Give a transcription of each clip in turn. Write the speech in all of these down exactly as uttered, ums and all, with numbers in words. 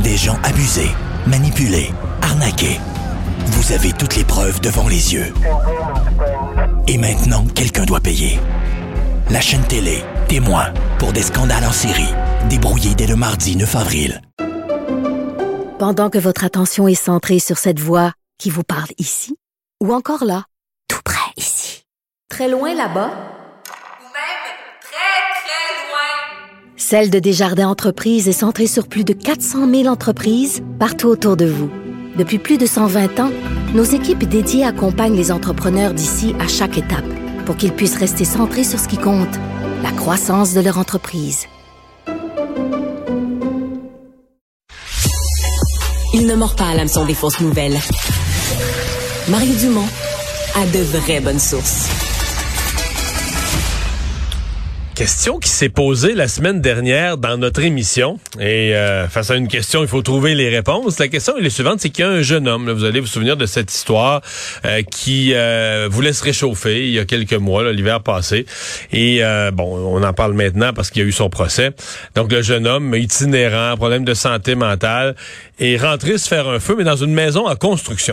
des gens abusés, manipulés, arnaqués. Vous avez toutes les preuves devant les yeux. Et maintenant, quelqu'un doit payer. La chaîne télé, témoin, pour des scandales en série, débrouillés dès le mardi neuf avril. Pendant que votre attention est centrée sur cette voix qui vous parle ici, ou encore là, tout près ici, très loin là-bas, ou même très, très loin. Celle de Desjardins Entreprises est centrée sur plus de quatre cent mille entreprises partout autour de vous. Depuis plus de cent vingt ans, nos équipes dédiées accompagnent les entrepreneurs d'ici à chaque étape pour qu'ils puissent rester centrés sur ce qui compte, la croissance de leur entreprise. Il ne mord pas à l'hameçon des fausses nouvelles. Mario Dumont a de vraies bonnes sources. Question qui s'est posée la semaine dernière dans notre émission. Et euh, face à une question, il faut trouver les réponses. La question est la suivante, c'est qu'il y a un jeune homme, là, vous allez vous souvenir de cette histoire, euh, qui euh, voulait se réchauffer il y a quelques mois, là, l'hiver passé. Et euh, bon, on en parle maintenant parce qu'il y a eu son procès. Donc le jeune homme itinérant, problème de santé mentale, est rentré se faire un feu, mais dans une maison en construction.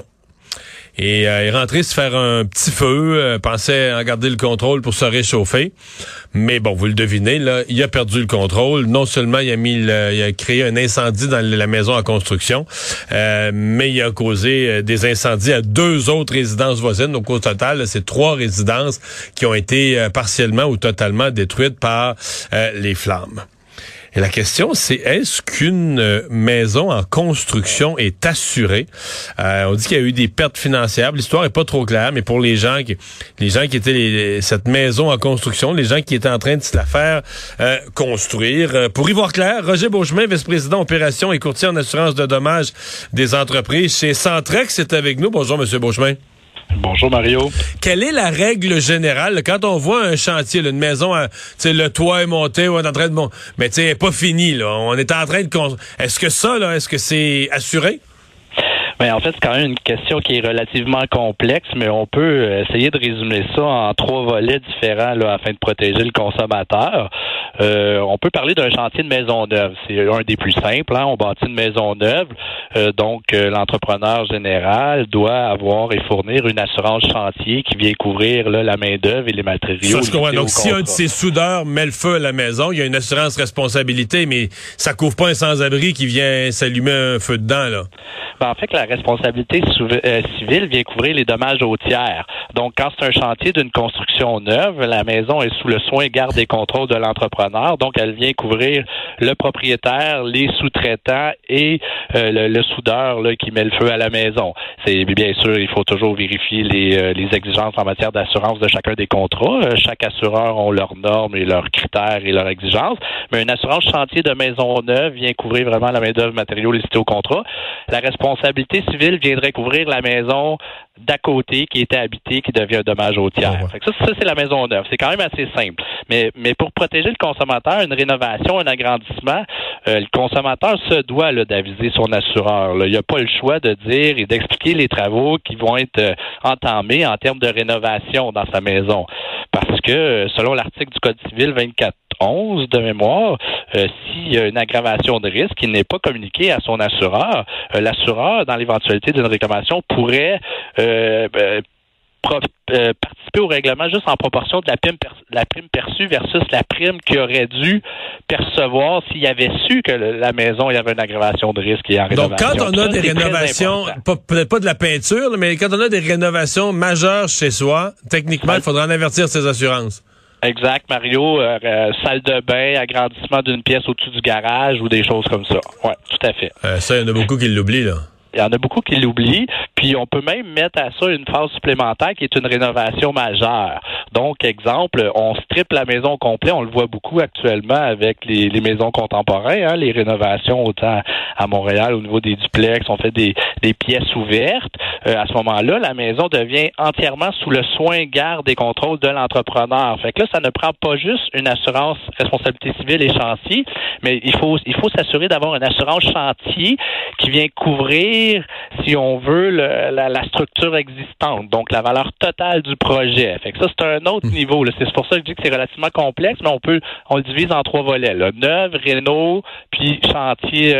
Et euh, il est rentré se faire un petit feu, euh, pensait en garder le contrôle pour se réchauffer. Mais bon, vous le devinez, là, il a perdu le contrôle. Non seulement il a mis le, il a créé un incendie dans la maison en construction, euh, mais il a causé euh, des incendies à deux autres résidences voisines. Donc au total, là, c'est trois résidences qui ont été euh, partiellement ou totalement détruites par euh, les flammes. Et la question, c'est est-ce qu'une euh, maison en construction est assurée? Euh, on dit qu'il y a eu des pertes financières. L'histoire est pas trop claire, mais pour les gens qui, les gens qui étaient les, cette maison en construction, les gens qui étaient en train de se la faire euh, construire. Euh, pour y voir clair, Roger Beauchemin, vice-président opération et courtier en assurance de dommages des entreprises chez Centrex, est avec nous. Bonjour, Monsieur Beauchemin. Bonjour Mario. Quelle est la règle générale quand on voit un chantier, là, une maison, tu sais, le toit est monté, on est en train de monter, mais tu sais, elle est pas fini, là. On est en train de construire. Est-ce que ça, là, est-ce que c'est assuré? Ben, en fait, c'est quand même une question qui est relativement complexe, mais on peut essayer de résumer ça en trois volets différents là, afin de protéger le consommateur. Euh, on peut parler d'un chantier de maison neuve. C'est un des plus simples. Hein? On bâtit une maison neuve. Euh, donc, euh, l'entrepreneur général doit avoir et fournir une assurance chantier qui vient couvrir là, la main-d'œuvre et les matériaux. Ça, je comprends. Donc, si un de ses soudeurs met le feu à la maison, il y a une assurance responsabilité, mais ça couvre pas un sans-abri qui vient s'allumer un feu dedans, là. Ben, en fait, la responsabilité euh, civile vient couvrir les dommages aux tiers. Donc, quand c'est un chantier d'une construction neuve, la maison est sous le soin, garde et contrôle de l'entrepreneur. Donc, elle vient couvrir le propriétaire, les sous-traitants et euh, le, le soudeur là, qui met le feu à la maison. C'est bien sûr, il faut toujours vérifier les, euh, les exigences en matière d'assurance de chacun des contrats. Euh, chaque assureur ont leurs normes et leurs critères et leurs exigences. Mais une assurance chantier de maison neuve vient couvrir vraiment la main-d'œuvre, matériaux listés au contrat. La responsabilité civile viendrait couvrir la maison d'à côté qui était habitée, qui devient un dommage au tiers. Fait que ça, ça, c'est la maison neuve. C'est quand même assez simple. Mais, mais pour protéger le consommateur, une rénovation, un agrandissement, euh, le consommateur se doit là, d'aviser son assureur. Là. Il n'y a pas le choix de dire et d'expliquer les travaux qui vont être euh, entamés en termes de rénovation dans sa maison. Parce que, selon l'article du Code civil vingt-quatre onze de mémoire, euh, s'il y a une aggravation de risque qui n'est pas communiquée à son assureur, euh, l'assureur, dans l'éventualité d'une réclamation, pourrait euh, euh, pro- euh, participer au règlement juste en proportion de la prime, per- la prime perçue versus la prime qu'il aurait dû percevoir s'il avait su que le, la maison, il y avait une aggravation de risque et en rénovation. Donc, quand on a ça, des rénovations, pas, peut-être pas de la peinture, mais quand on a des rénovations majeures chez soi, techniquement, il faudra en avertir ses assurances. Exact, Mario. Euh, euh, salle de bain, agrandissement d'une pièce au-dessus du garage ou des choses comme ça. Oui, tout à fait. Euh, ça, il y en a beaucoup qui l'oublient, là. Il y en a beaucoup qui l'oublient. Puis, on peut même mettre à ça une phase supplémentaire qui est une rénovation majeure. Donc, exemple, on strippe la maison au complet. On le voit beaucoup actuellement avec les, les maisons contemporaines, hein, les rénovations autant à Montréal au niveau des duplex. On fait des, des pièces ouvertes. Euh, à ce moment-là, la maison devient entièrement sous le soin, garde et contrôle de l'entrepreneur. Fait que là, ça ne prend pas juste une assurance responsabilité civile et chantier, mais il faut, il faut s'assurer d'avoir une assurance chantier qui vient couvrir, si on veut, le, la, la structure existante, donc la valeur totale du projet. Fait que ça, c'est un autre niveau. Là. C'est pour ça que je dis que c'est relativement complexe, mais on peut, on le divise en trois volets. Là. Neuve, réno, puis chantier, euh, rénovation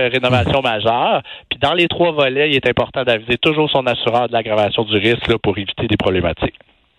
réclamation majeure. Puis dans les trois volets, il est important d'aviser toujours son assureur de l'aggravation du risque là, pour éviter des problématiques.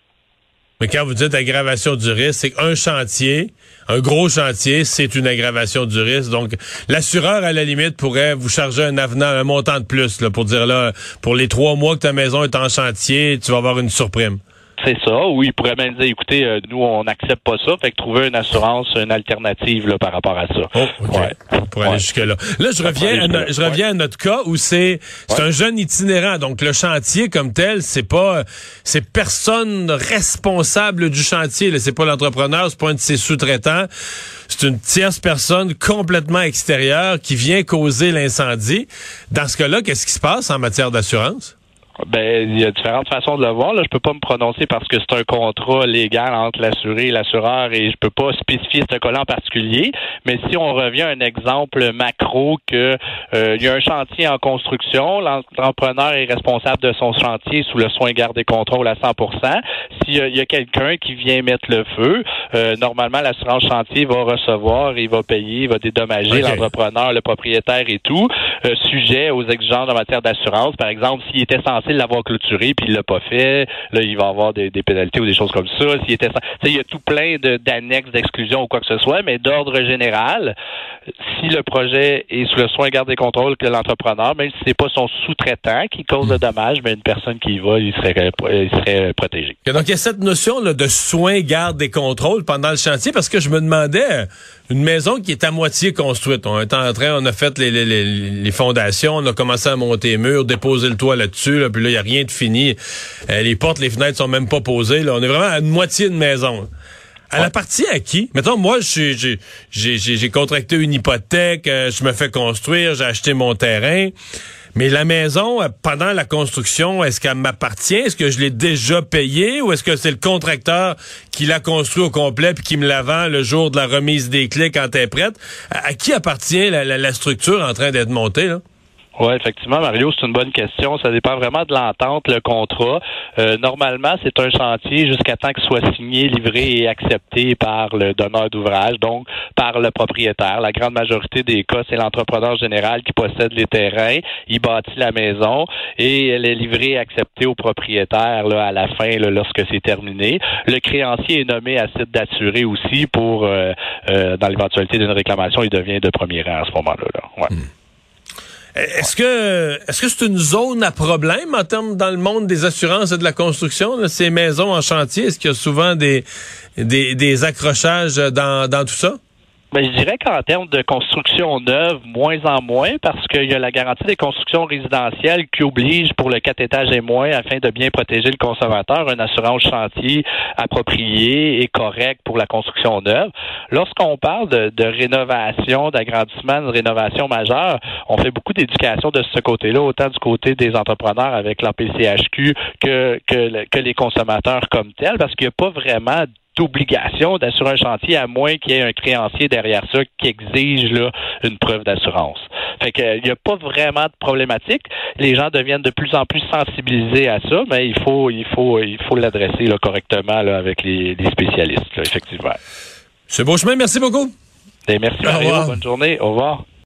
Mais quand vous dites aggravation du risque, c'est qu'un chantier, un gros chantier, c'est une aggravation du risque. Donc, l'assureur, à la limite, pourrait vous charger un avenant, un montant de plus, là, pour dire, là, pour les trois mois que ta maison est en chantier, tu vas avoir une surprime. C'est ça, ou il pourrait même dire, écoutez, euh, nous, on n'accepte pas ça, fait que trouver une assurance, une alternative là, par rapport à ça. Oh, OK. Ouais. Pour aller ouais. jusque-là. Là, je reviens, à, no- je reviens ouais. à notre cas où c'est c'est ouais. un jeune itinérant. Donc, le chantier comme tel, c'est pas c'est personne responsable du chantier. Là. C'est pas l'entrepreneur, c'est pas un de ses sous-traitants. C'est une tierce personne complètement extérieure qui vient causer l'incendie. Dans ce cas-là, qu'est-ce qui se passe en matière d'assurance? Ben, il y a différentes façons de le voir. Là, je peux pas me prononcer parce que c'est un contrat légal entre l'assuré et l'assureur et je peux pas spécifier ce cas-là en particulier. Mais si on revient à un exemple macro que euh, il y a un chantier en construction, l'entrepreneur est responsable de son chantier sous le soin garde et contrôle à cent pour cent. S'il y a, il y a quelqu'un qui vient mettre le feu, euh, normalement l'assurance chantier va recevoir, il va payer, il va dédommager okay. l'entrepreneur, le propriétaire et tout, euh, sujet aux exigences en matière d'assurance. Par exemple, s'il était censé l'avoir clôturé puis il l'a pas fait, là il va avoir des, des pénalités ou des choses comme ça. S'il était, il y a tout plein de, d'annexes d'exclusion ou quoi que ce soit, mais d'ordre général, si le projet est sous le soin garde et contrôle que l'entrepreneur, même si c'est pas son sous-traitant qui cause le dommage, mais une personne qui y va, il serait, il serait protégé. Donc il y a cette notion là, de soin garde et contrôle pendant le chantier parce que je me demandais une maison qui est à moitié construite. On est en train, on a fait les, les, les, les fondations, on a commencé à monter les murs, déposer le toit là-dessus, là, puis là, il n'y a rien de fini. Euh, les portes, les fenêtres sont même pas posées. Là. On est vraiment à une moitié de maison. Elle ouais. appartient à qui? Mettons, moi, j'ai, j'ai, j'ai, j'ai contracté une hypothèque, euh, je me fais construire, j'ai acheté mon terrain. Mais la maison, pendant la construction, est-ce qu'elle m'appartient? Est-ce que je l'ai déjà payée? Ou est-ce que c'est le contracteur qui l'a construit au complet puis qui me la vend le jour de la remise des clés quand elle est prête? À, à qui appartient la, la, la structure en train d'être montée, là? Oui, effectivement, Mario, c'est une bonne question. Ça dépend vraiment de l'entente, le contrat. Euh, normalement, c'est un chantier jusqu'à temps qu'il soit signé, livré et accepté par le donneur d'ouvrage, donc par le propriétaire. La grande majorité des cas, c'est l'entrepreneur général qui possède les terrains, il bâtit la maison et elle est livrée et acceptée au propriétaire là, à la fin, là, lorsque c'est terminé. Le créancier est nommé à titre d'assuré aussi pour, euh, euh, dans l'éventualité d'une réclamation, il devient de premier rang à ce moment-là. Là. Ouais. Hmm. Est-ce que est-ce que c'est une zone à problème en termes dans le monde des assurances et de la construction, là, ces maisons en chantier? Est-ce qu'il y a souvent des des, des accrochages dans, dans tout ça? Ben, je dirais qu'en termes de construction neuve, moins en moins, parce qu'il y a la garantie des constructions résidentielles qui oblige pour le quatre étages et moins, afin de bien protéger le consommateur, une assurance chantier appropriée et correcte pour la construction neuve. Lorsqu'on parle de, de rénovation, d'agrandissement, de rénovation majeure, on fait beaucoup d'éducation de ce côté-là, autant du côté des entrepreneurs avec l'A P C H Q que, que, que les consommateurs comme tels, parce qu'il n'y a pas vraiment d'obligation d'assurer un chantier à moins qu'il y ait un créancier derrière ça qui exige là, une preuve d'assurance. Fait que il n'y a pas vraiment de problématique. Les gens deviennent de plus en plus sensibilisés à ça, mais il faut il faut il faut l'adresser là, correctement là, avec les, les spécialistes, là, effectivement. M. Beauchemin, merci beaucoup. Et merci Mario, bonne journée, au revoir.